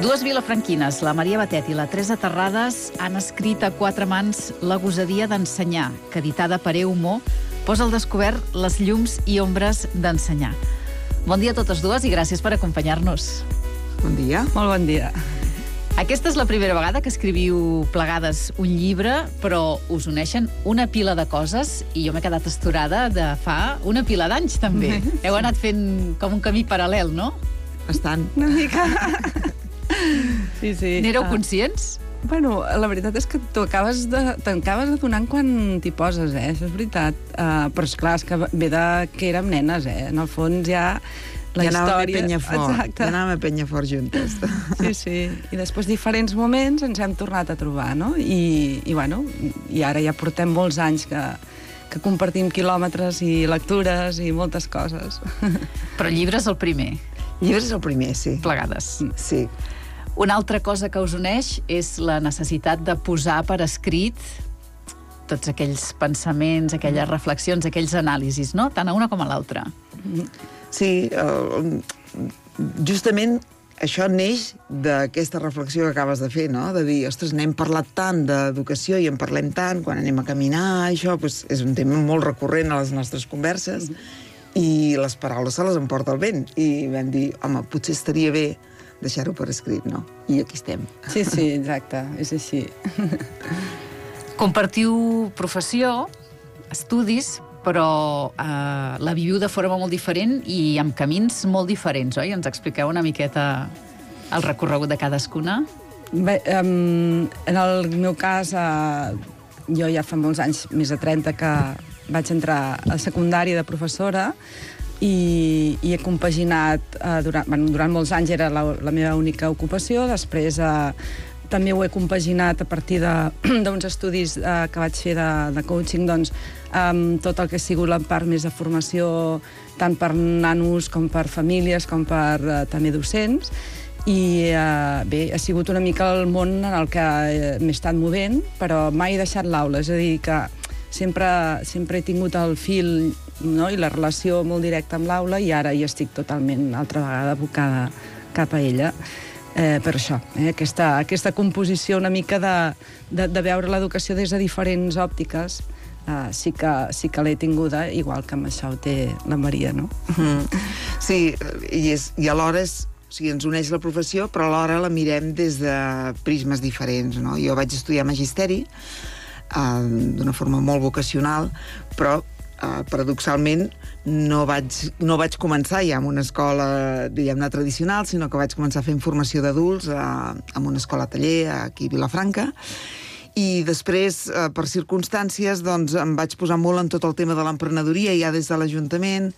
Dues vilafranquines, la Maria Batet i la Teresa Terrades, han escrit a quatre mans La gosadia d'ensenyar, que editada per Eumó posa al descobert les llums i ombres d'ensenyar. Bon dia a totes dues i gràcies per acompanyar-nos. Bon dia. Molt bon dia. Aquesta és la primera vegada que escriviu plegades un llibre, però us uneixen una pila de coses i jo m'he quedat astorada de fa una pila d'anys, també. Heu anat fent com un camí paral·lel, no? Bastant. Una mica. Sí, sí. N'éreu conscients? Bueno, la veritat és que t'acabes adonant quan t'hi poses, Això és veritat. Però esclar, és que ve de que érem nenes, En el fons ja la història... Ja anàvem a Penyafort juntes. Sí, sí. I després diferents moments ens hem tornat a trobar, no? I ara ja portem molts anys que compartim quilòmetres i lectures i moltes coses. Però el llibre és el primer. Llibres és el primer, sí. Plegades. Sí. Una altra cosa que us uneix és la necessitat de posar per escrit tots aquells pensaments, aquelles reflexions, aquells anàlisis, no? Tant a una com a l'altra. Sí, justament això neix d'aquesta reflexió que acabes de fer, no? De dir, ostres, n'hem parlat tant d'educació i en parlem tant quan anem a caminar, això doncs és un tema molt recurrent a les nostres converses i les paraules se les emporta el vent. I vam dir, home, potser estaria bé deixar-ho per escrit, no? I aquí estem. Sí, sí, exacte, és així. Compartiu professió, estudis, però la viviu de forma molt diferent i amb camins molt diferents, oi? Ens expliqueu una miqueta el recorregut de cadascuna? Bé, en el meu cas, jo ja fa molts anys, més de 30, que vaig entrar a secundària de professora i he compaginat, durant molts anys era la meva única ocupació, després també ho he compaginat a partir d'uns estudis que vaig fer de coaching, doncs, tot el que ha sigut la part més de formació, tant per nanos com per famílies, com per també docents. I bé, ha sigut una mica el món en el que m'he estat movent, però mai he deixat l'aula, és a dir, que sempre he tingut el fil, no?, i la relació molt directa amb l'aula, i ara hi estic totalment, altra vegada, abocada cap a ella. Per això, aquesta composició una mica de veure l'educació des de diferents òptiques, sí que l'he tinguda, igual que amb això ho té la Maria, no? Sí, i alhora ens uneix la professió, però alhora la mirem des de prismes diferents, no? Jo vaig estudiar magisteri d'una forma molt vocacional, però paradoxalment no vaig començar ja en una escola, diguem-ne, tradicional, sinó que vaig començar fent formació d'adults en una escola taller aquí a Vilafranca, i després, per circumstàncies, doncs em vaig posar molt en tot el tema de l'emprenedoria ja des de l'Ajuntament,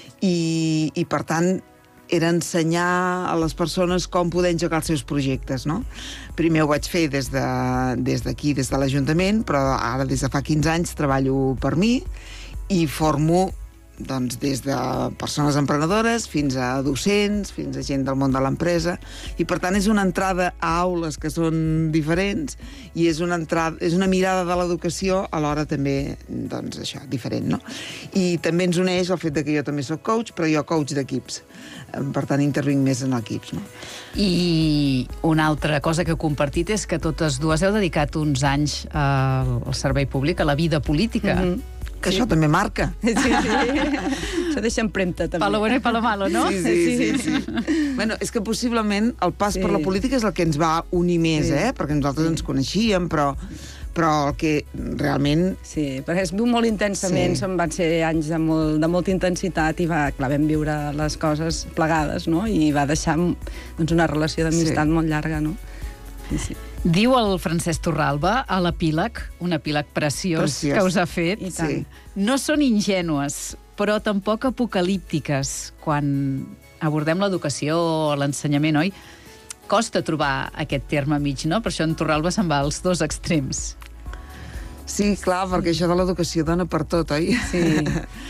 i per tant era ensenyar a les persones com poder engegar els seus projectes, no? Primer ho vaig fer des d'aquí, des de l'Ajuntament, però ara des de fa 15 anys treballo per mi i formo doncs, des de persones emprenedores fins a docents, fins a gent del món de l'empresa, i per tant és una entrada a aules que són diferents i és una mirada de l'educació alhora també, doncs això, diferent, no? I també ens uneix el fet que jo també soc coach, però jo coach d'equips, per tant intervinc més en equips, no? I una altra cosa que heu compartit és que totes dues heu dedicat uns anys al servei públic, a la vida política. Que això també marca. Sí, sí. Això deixa empremta, també. Pa lo bueno i pa lo malo, no? Sí. Bueno, és que possiblement el pas per la política és el que ens va unir més, perquè nosaltres ens coneixíem, però el que realment... Sí, perquè es viu molt intensament, van ser anys de molta intensitat i vam viure les coses plegades, no? I va deixar una relació d'amistat molt llarga, no? Sí. Diu el Francesc Torralba a l'epíleg, un epíleg preciós que us ha fet. Sí. No són ingènues, però tampoc apocalíptiques quan abordem l'educació o l'ensenyament, oi? Costa trobar aquest terme mig, no? Per això en Torralba se'n va als dos extrems. Sí, clar, perquè això de l'educació dona per tot, oi? Sí.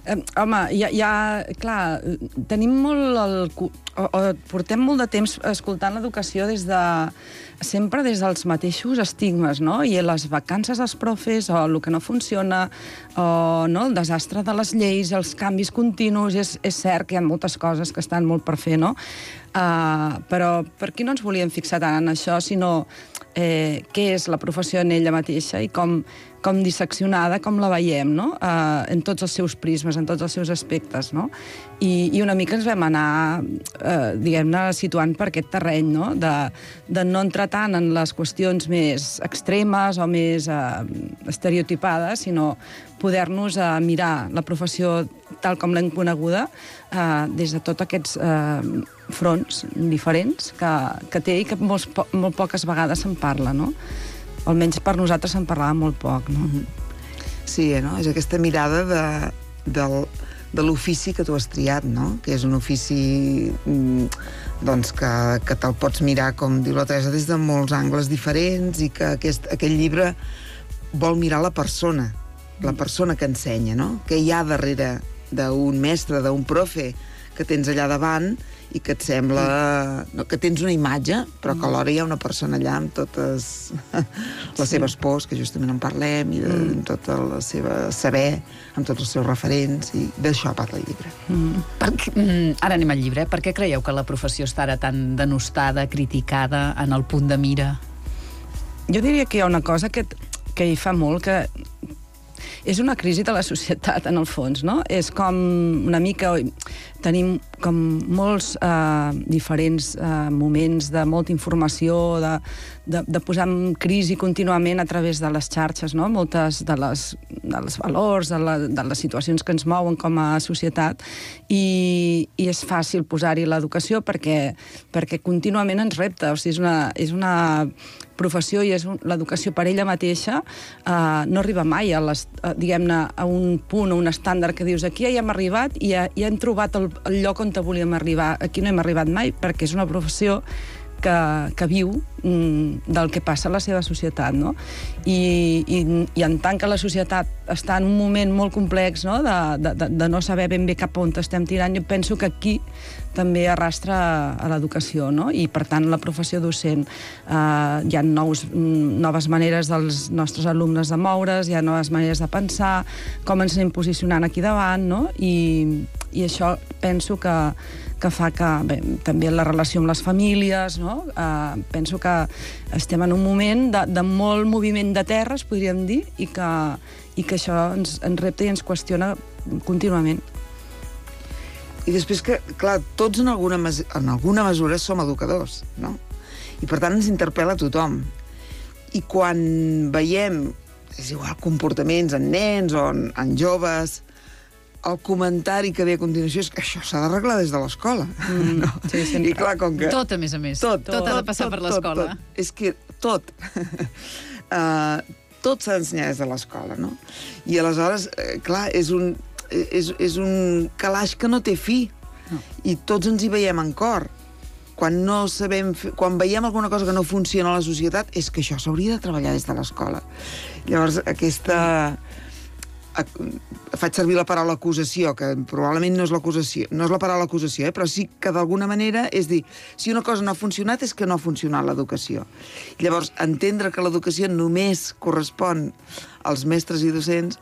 Home, clar, tenim molt portem molt de temps escoltant l'educació sempre des dels mateixos estigmes, no? I les vacances dels profes, o el que no funciona, o el desastre de les lleis, els canvis continus, és cert que hi ha moltes coses que estan molt per fer, no? Però per què no ens volíem fixar tant en això, sinó què és la professió en ella mateixa i com disseccionada, com la veiem, no? En tots els seus prismes, en tots els seus aspectes, no? I una mica ens vam anar, diguem-ne, situant per aquest terreny, no? De no entrar tant en les qüestions més extremes o més estereotipades, sinó poder-nos mirar la professió tal com l'hem coneguda des de tots aquests fronts diferents que té i que molt poques vegades se'n parla, no? O almenys per nosaltres se'n parlava molt poc, no? Sí, no? És aquesta mirada de l'ofici que tu has triat, no? Que és un ofici doncs, que te'l pots mirar, com diu la Teresa, des de molts angles diferents, i que aquest llibre vol mirar la persona que ensenya, no? Què hi ha darrere d'un mestre, d'un profe que tens allà davant i que et sembla que tens una imatge, però que alhora hi ha una persona allà amb totes les seves pors, que justament en parlem, i amb tot el seu saber, amb tots els seus referents, i d'això parla el llibre. Ara anem al llibre. Per què creieu que la professió està ara tan denostada, criticada, en el punt de mira? Jo diria que hi ha una cosa que hi fa molt, que és una crisi de la societat, en el fons, no? És com una mica... Tenim com molts diferents moments de molta informació, de posar en crisi contínuament a través de les xarxes, no? Moltes dels valors, de les situacions que ens mouen com a societat, i és fàcil posar-hi l'educació perquè contínuament ens repta. O sigui, és una professió, i l'educació per ella mateixa no arriba mai diguem-ne, a un punt o un estàndard que dius aquí ja hem arribat i ja hem trobat el lloc on volíem arribar. Aquí no hem arribat mai, perquè és una professió que viu del que passa a la seva societat, no? I en tant que la societat està en un moment molt complex, no? De no saber ben bé cap on estem tirant, jo penso que aquí també arrastra a l'educació, no? I, per tant, la professió docent. Hi ha noves maneres dels nostres alumnes de moure's, hi ha noves maneres de pensar, com ens anem posicionant aquí davant, no? I això penso que fa que, bé, també la relació amb les famílies, no? Penso que estem en un moment de molt moviment de terres, podríem dir, i que això ens repta i ens qüestiona contínuament. I després que, clar, tots en alguna mesura som educadors, no? I per tant ens interpel·la a tothom. I quan veiem, és igual, comportaments en nens o en joves, el comentari que ve a continuació és que això s'ha d'arreglar des de l'escola. No? Sí, sempre. I clar, com que... Tot, a més a més. Tot ha de passar per l'escola. És que tot. Tot s'ha d'ensenyar des de l'escola, no? I aleshores, clar, és un calaix que no té fi. No. I tots ens hi veiem en cor. Quan veiem alguna cosa que no funciona a la societat, és que això s'hauria de treballar des de l'escola. Llavors, faig servir la paraula acusació, que probablement no és la paraula acusació, però sí que d'alguna manera és dir, si una cosa no ha funcionat és que no ha funcionat l'educació. Llavors, entendre que l'educació només correspon als mestres i docents,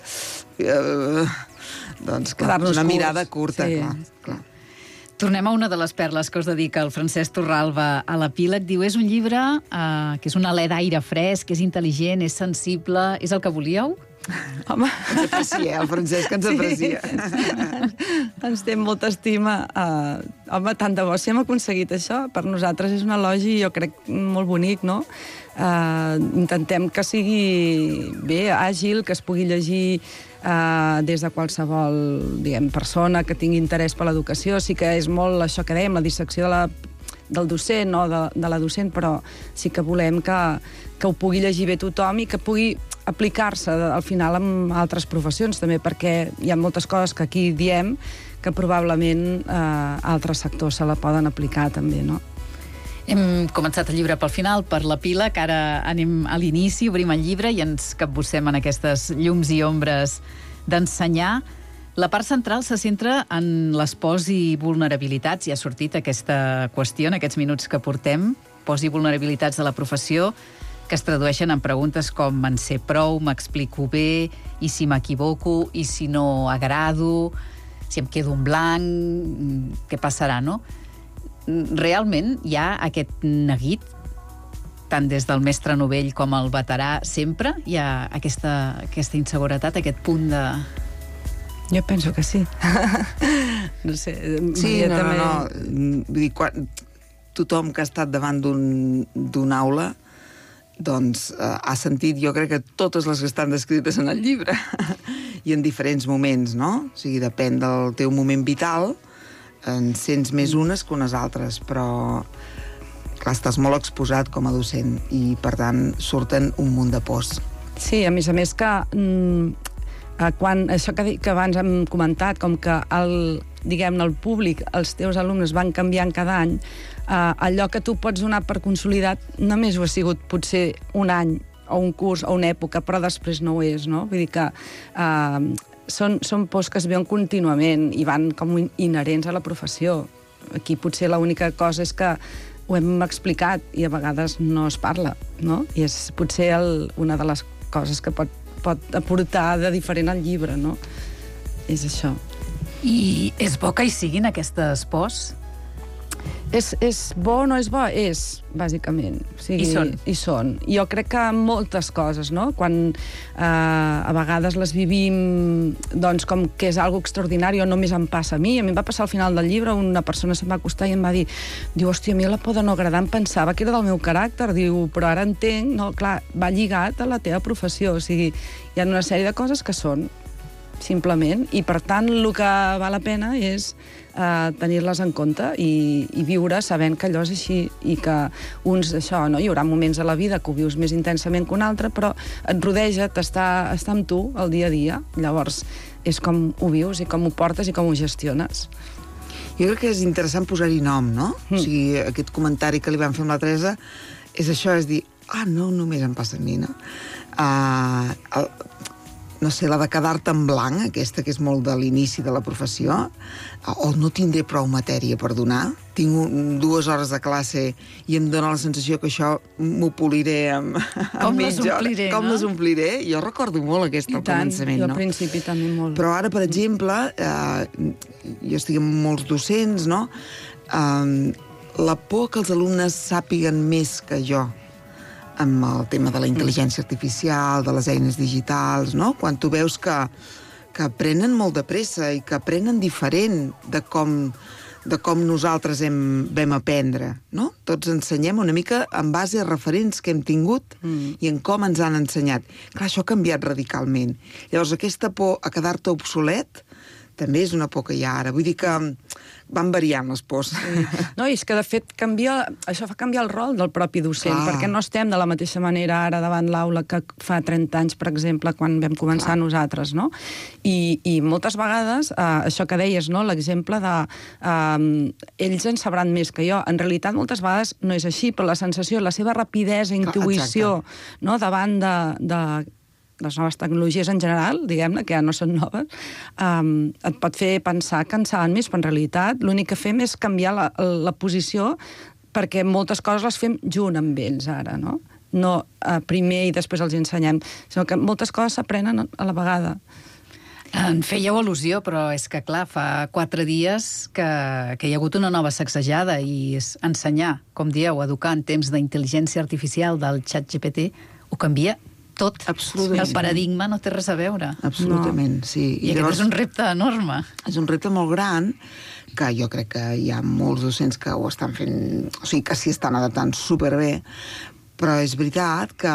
doncs clar, és una mirada curta, sí. Clar. Tornem a una de les perles que us dedica el Francesc Torralba a l'epíleg. Diu, és un llibre que és un alè d'aire fresc, és intel·ligent, és sensible... És el que volíeu? Home, ens aprecia, el Francesc ens aprecia. Sí. Ens té molta estima. Home, tant de bo si hem aconseguit això. Per nosaltres és un elogi, jo crec, molt bonic, no? Intentem que sigui bé, àgil, que es pugui llegir des de qualsevol, diguem, persona que tingui interès per l'educació. Sí que és molt això que dèiem, la dissecció del docent o de la docent, però sí que volem que ho pugui llegir bé tothom i que pugui aplicar-se al final amb altres professions també, perquè hi ha moltes coses que aquí diem que probablement altres sectors se la poden aplicar també, no? Hem començat el llibre pel final, per l'epíleg, ara anem a l'inici, obrim el llibre i ens capbussem en aquestes llums i ombres d'ensenyar. La part central se centra en les pors i vulnerabilitats. Ja ha sortit aquesta qüestió en aquests minuts que portem. Pors i vulnerabilitats de la professió que es tradueixen en preguntes com en sé prou, m'explico bé, i si m'equivoco, i si no agrado, si em quedo en blanc, què passarà, no? Realment hi ha aquest neguit, tant des del mestre novell com el veterà, sempre hi ha aquesta inseguretat, aquest punt de... Jo penso que sí. No sé. Sí, no. Vull dir, tothom que ha estat davant d'una aula doncs ha sentit, jo crec que totes les que estan descrites en el llibre i en diferents moments, no? O sigui, depèn del teu moment vital, en sents més unes que unes altres, però clar, estàs molt exposat com a docent i, per tant, surten un munt de pors. Sí, a més que quan això que abans hem comentat, com que diguem-ne, el públic, els teus alumnes van canviant cada any, allò que tu pots donar per consolidat només ho ha sigut potser un any o un curs o una època, però després no ho és, no? Vull dir que són pors que es veuen contínuament i van com inherents a la professió. Aquí potser l'única cosa és que ho hem explicat i a vegades no es parla, no? I és potser una de les coses que pot aportar de diferent al llibre, no? És això. I és bo que hi siguin aquestes pors? És bo o no és bo? És, bàsicament. O sigui, I són. Jo crec que moltes coses, no? Quan a vegades les vivim doncs, com que és algo extraordinari o només em passa a mi. A mi em va passar al final del llibre, una persona se'm va acostar i em va dir, hòstia, a mi la poda no agradar, em pensava que era del meu caràcter, diu, però ara entenc, no, clar, va lligat a la teva professió, o sigui, hi ha una sèrie de coses que són, simplement, i per tant el que val la pena és tenir-les en compte i viure sabent que allò és així i que uns, això, no? Hi haurà moments a la vida que ho vius més intensament que un altre, però et rodeja, està amb tu el dia a dia, llavors és com ho vius i com ho portes i com ho gestiones. Jo crec que és interessant posar-hi nom, no? O sigui, aquest comentari que li vam fer amb la Teresa és això, és dir, no només em passa a mi, no? No sé, la de quedar-te en blanc, aquesta que és molt de l'inici de la professió, o no tindré prou matèria per donar, tinc 2 hores de classe i em dóna la sensació que això m'ho poliré amb mitja hora. Com les ompliré? Jo recordo molt aquest al començament, no? Jo al principi també molt. Però ara, per exemple, jo estic amb molts docents, no? La por que els alumnes sàpiguen més que jo amb el tema de la intel·ligència artificial, de les eines digitals, no? Quan tu veus que aprenen molt de pressa i que aprenen diferent de com nosaltres vam aprendre, no? Tots ensenyem una mica en base a referents que hem tingut i en com ens han ensenyat. Clar, això ha canviat radicalment. Llavors, aquesta por a quedar-te obsolet també és una por que hi ha ara. Vull dir que van variant les pors. Sí. No, i és que, de fet, això fa canviar el rol del propi docent, perquè no estem de la mateixa manera ara davant l'aula que fa 30 anys, per exemple, quan vam començar nosaltres, no? I moltes vegades, això que deies, no?, l'exemple de ells en sabran més que jo. En realitat, moltes vegades no és així, però la sensació, la seva rapidesa, intuïció, no?, davant de les noves tecnologies en general, diguem-ne, que ja no són noves, et pot fer pensar que en saben més, però en realitat l'únic que fem és canviar la posició perquè moltes coses les fem junt amb ells ara, no? No primer i després els ensenyem, sinó que moltes coses s'aprenen a la vegada. En fèieu al·lusió, però és que, clar, fa 4 dies que hi ha hagut una nova sacsejada i és ensenyar, com dieu, educar en temps d'intel·ligència artificial del ChatGPT, ho canvia tot. Absolutament. El paradigma no té res a veure. Absolutament, sí. I aquest és un repte enorme. És un repte molt gran, que jo crec que hi ha molts docents que ho estan fent, o sigui, que s'hi estan adaptant superbé, però és veritat que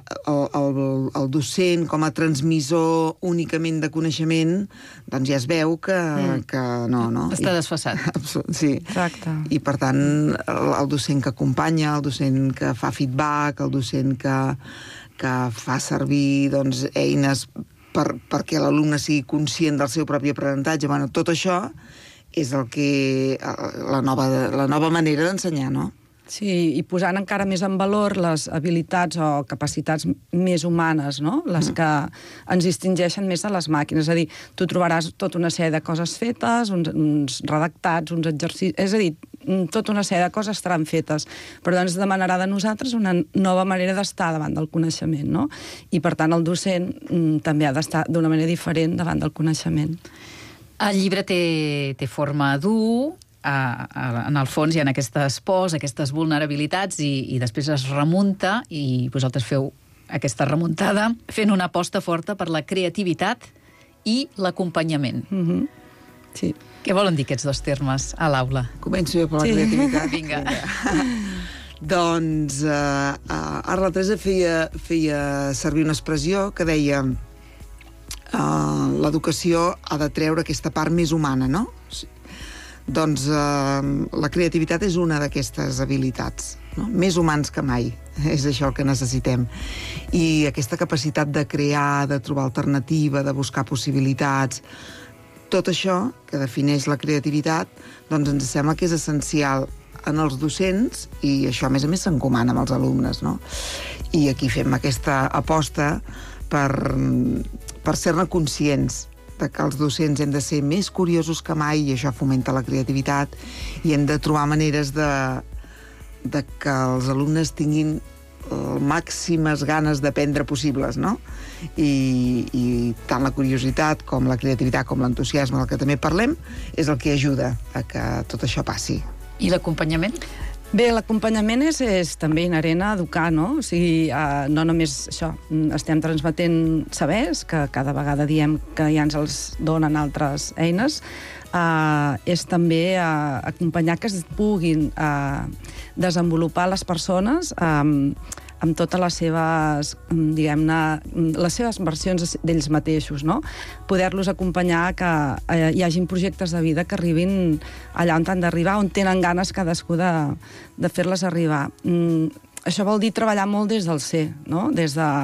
el docent com a transmissor únicament de coneixement, doncs ja es veu que no. Està desfasat. Sí. Exacte. I, per tant, el docent que acompanya, el docent que fa feedback, el docent que fa servir doncs, eines perquè l'alumne sigui conscient del seu propi aprenentatge. Bueno, tot això és la nova manera d'ensenyar, no? Sí, i posant encara més en valor les habilitats o capacitats més humanes, no? Les que ens distingeixen més de les màquines. És a dir, tu trobaràs tota una sèrie de coses fetes, uns redactats, uns exercicis... És a dir, tota una sèrie de coses estaran fetes, però doncs demanarà de nosaltres una nova manera d'estar davant del coneixement, no? I, per tant, el docent també ha d'estar d'una manera diferent davant del coneixement. El llibre té forma dur, en el fons hi ha aquestes pors, aquestes vulnerabilitats, i després es remunta, i vosaltres feu aquesta remuntada fent una aposta forta per la creativitat i l'acompanyament. Sí. Què volen dir aquests dos termes a l'aula? Començo jo per la creativitat. Vinga. Doncs ara la Teresa feia servir una expressió que deia l'educació ha de treure aquesta part més humana, no? Doncs la creativitat és una d'aquestes habilitats, no? Més humans que mai, és això el que necessitem. I aquesta capacitat de crear, de trobar alternativa, de buscar possibilitats, tot això que defineix la creativitat, doncs ens sembla que és essencial en els docents, i això, a més s'encomana amb els alumnes, no? I aquí fem aquesta aposta per ser-ne conscients de que els docents hem de ser més curiosos que mai, i això fomenta la creativitat, i hem de trobar maneres de que els alumnes tinguin màximes ganes d'aprendre possibles, no? I tant la curiositat com la creativitat com l'entusiasme del que també parlem és el que ajuda a que tot això passi. I l'acompanyament? Bé, l'acompanyament és també inherent a educar, no? O sigui, no només això, estem transmetent sabers, que cada vegada diem que ja ens els donen altres eines, és també acompanyar que es puguin desenvolupar les persones amb totes les seves, diguem-ne, les seves versions d'ells mateixos, no? Poder-los acompanyar que hi hagin projectes de vida que arribin allà on han d'arribar, on tenen ganes cadascú de fer-les arribar. Això vol dir treballar molt des del ser, no? Des de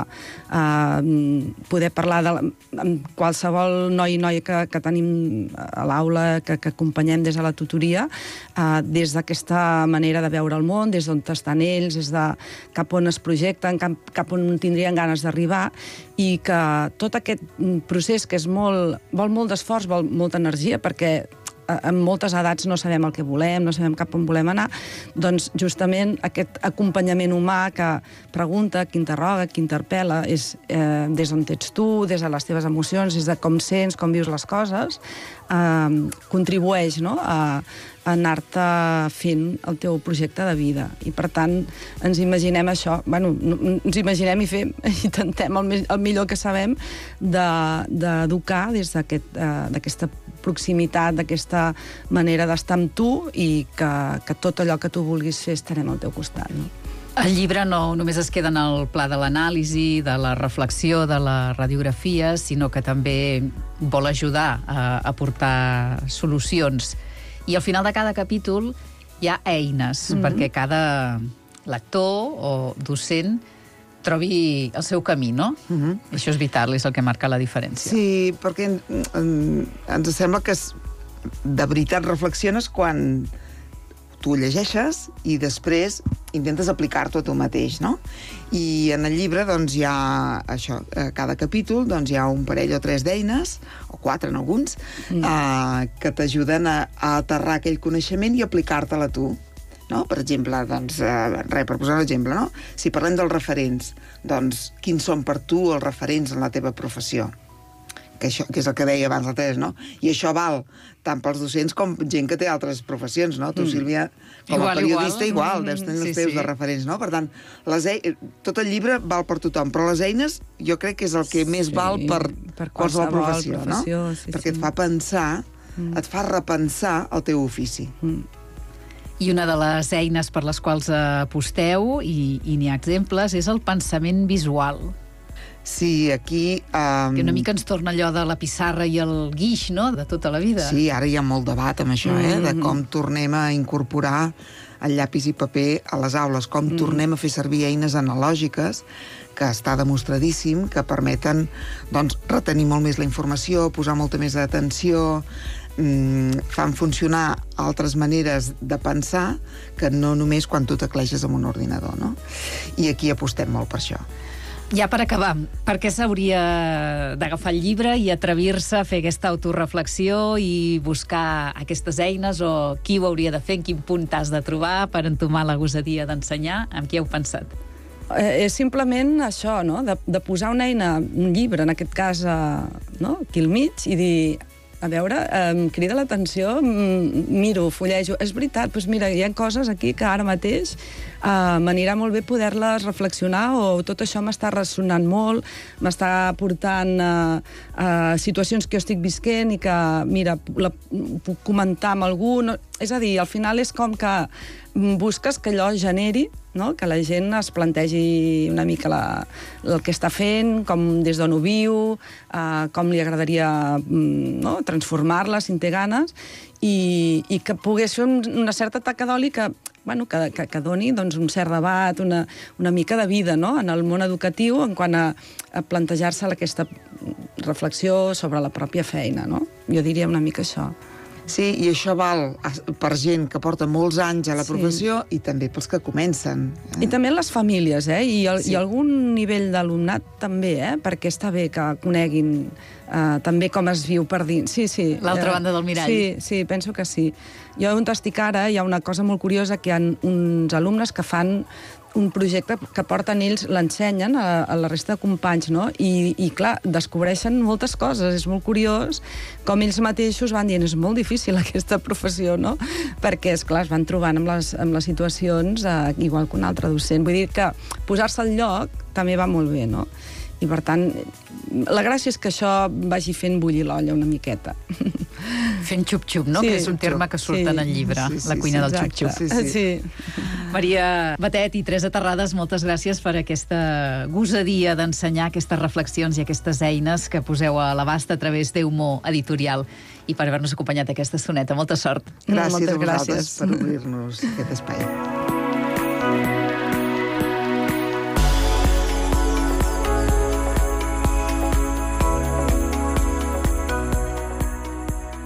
poder parlar amb qualsevol noi i noia que tenim a l'aula, que acompanyem des de la tutoria, des d'aquesta manera de veure el món, des d'on estan ells, des de cap on es projecten, cap on tindrien ganes d'arribar, i que tot aquest procés, que vol molt d'esforç, vol molta energia, perquè en moltes edats no sabem el que volem, no sabem cap on volem anar, doncs justament aquest acompanyament humà que pregunta, que interroga, que interpel·la, és des d'on ets tu, des de les teves emocions, des de com sents, com vius les coses, contribueix, no?, a anar-te fent el teu projecte de vida. I, per tant, ens imaginem això. Bueno, ens imaginem i intentem el millor que sabem d'educar des d'aquesta proximitat, d'aquesta manera d'estar amb tu, i que tot allò que tu vulguis fer estarem al teu costat, no? El llibre no només es queda en el pla de l'anàlisi, de la reflexió, de la radiografia, sinó que també vol ajudar a aportar solucions. I al final de cada capítol hi ha eines, perquè cada lector o docent trobi el seu camí, no? Això és vital, és el que marca la diferència. Sí, perquè ens sembla que de veritat reflexiones quan tu llegeixes i després intentes aplicar-t'ho a tu mateix, no? I en el llibre, doncs, hi ha això, a cada capítol, doncs, hi ha un parell o tres d'eines, o quatre en alguns, que t'ajuden a aterrar aquell coneixement i aplicar-te'l a tu. No? Per exemple, doncs, per posar un exemple, no? Si parlem dels referents, doncs, quins són per tu els referents en la teva professió? Que és el que deia abans la Teresa, no? I això val tant pels docents com gent que té altres professions, no? Tu, Sílvia, com a periodista, igual, deus tenir els teus de referents, no? Per tant, tot el llibre val per tothom, però les eines jo crec que és el que més val per qualsevol professió, no? Perquè et fa pensar, et fa repensar el teu ofici. I una de les eines per les quals aposteu, i n'hi ha exemples, és el pensament visual. Sí, aquí... Que una mica ens torna allò de la pissarra i el guix, no?, de tota la vida. Sí, ara hi ha molt debat amb això, de com tornem a incorporar el llapis i paper a les aules, com tornem a fer servir eines analògiques, que està demostradíssim, que permeten, doncs, retenir molt més la informació, posar molta més atenció, fan funcionar altres maneres de pensar que no només quan tu tecleges amb un ordinador, no? I aquí apostem molt per això. Ja per acabar, per què s'hauria d'agafar el llibre i atrevir-se a fer aquesta autoreflexió i buscar aquestes eines, o qui ho hauria de fer, en quin punt t'has de trobar per entomar la gosadia d'ensenyar? Amb qui heu pensat? És simplement això, no? De posar una eina, un llibre, en aquest cas, no? Aquí al mig, i dir, a veure, em crida l'atenció, miro, fullejo. És veritat, doncs mira, hi ha coses aquí que ara mateix m'anirà molt bé poder-les reflexionar, o tot això m'està ressonant molt, m'està portant situacions que jo estic visquent i que, mira, puc comentar amb algú. És a dir, al final és com que busques que allò generi, no? Que la gent es plantegi una mica el que està fent, com des d'on ho viu, com li agradaria transformar-la, si en té ganes, i que pogués fer una certa taca d'oli que doni un cert debat, una mica de vida, no? En el món educatiu, en quant a plantejar-se aquesta reflexió sobre la pròpia feina, no? Jo diria una mica això. Sí, i això val per gent que porta molts anys a la professió i també pels que comencen. I també les famílies, i algun nivell d'alumnat també, perquè està bé que coneguin també com es viu per dins. Sí. L'altra banda del mirall. Sí, penso que sí. Jo on estic ara hi ha una cosa molt curiosa, que hi ha uns alumnes que fan un projecte que porten ells, l'ensenyen a la resta de companys, no? I clar, descobreixen moltes coses. És molt curiós com ells mateixos van dient, és molt difícil aquesta professió, no? Perquè, esclar, es van trobant amb les situacions igual que un altre docent. Vull dir que posar-se al lloc també va molt bé, no? I, per tant, la gràcia és que això vagi fent bullir l'olla una miqueta. Fent xup-xup, no? Que és un terme que surt en el llibre, la cuina del xup-xup. Sí. Maria Batet i Teresa Terrades, moltes gràcies per aquesta gosadia d'ensenyar, aquestes reflexions i aquestes eines que poseu a l'abast a través d'Eumor Editorial, i per haver-nos acompanyat aquesta estoneta. Molta sort. Gràcies a vosaltres per obrir-nos aquest espai.